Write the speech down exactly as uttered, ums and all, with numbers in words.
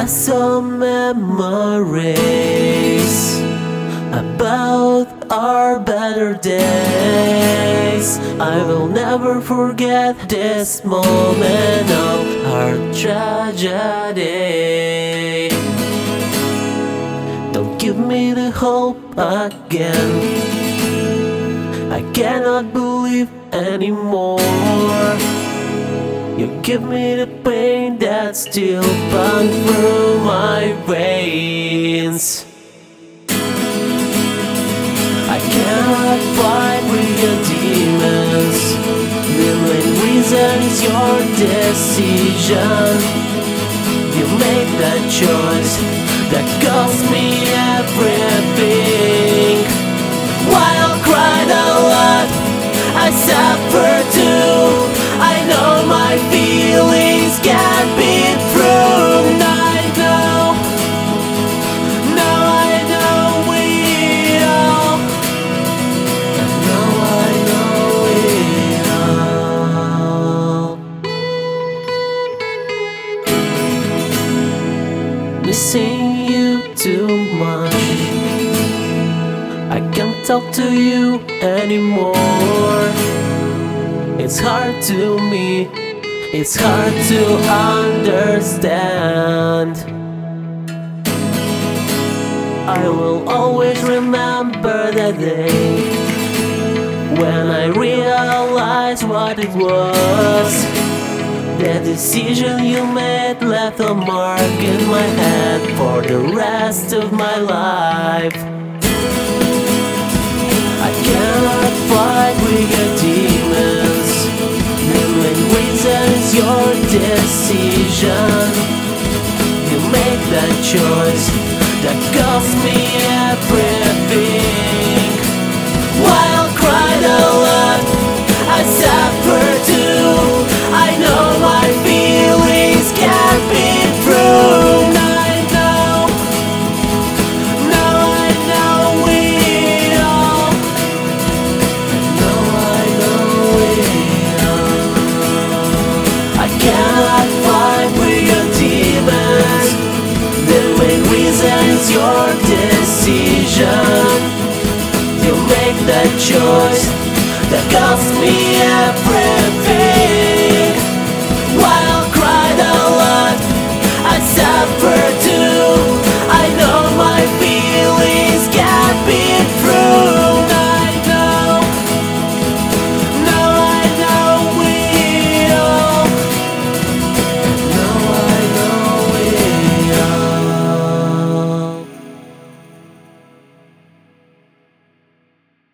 some memories about our better days. I will never forget this moment of our tragedy. Don't give me the hope again. I cannot believe anymore. You give me the pain that still pumps through my veins. I cannot fight with your demons. The main reason is your decision. You made that choice that cost me everything. While I cried a lot, I suffered too. I know my feelings can't be true. And I know, now I know it all. And now I know it all. Missing you too much. I can't talk to you anymore. It's hard to me, it's hard to understand. I will always remember the day when I realized what it was. The decision you made left a mark in my head for the rest of my life. I cannot fight with your demons. The main reason is your decision. You made that choice that cost me everything. While I cried a lot, I suffered too. I know my feelings can't be true. And I know, now I know it all. Now I know it all. I cannot fight with your demons. The main reason is your decision. You make that choice that cost me everything.